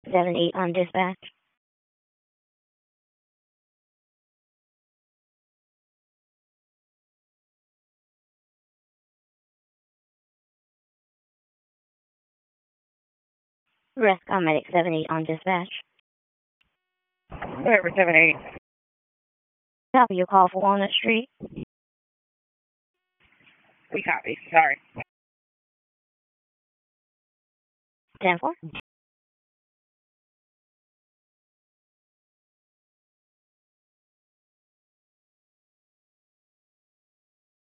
7-8 on dispatch. Rescue Medic 7-8 on dispatch. Whatever, 7-8. Copy your call for Walnut Street. We copy. Sorry. 10-4.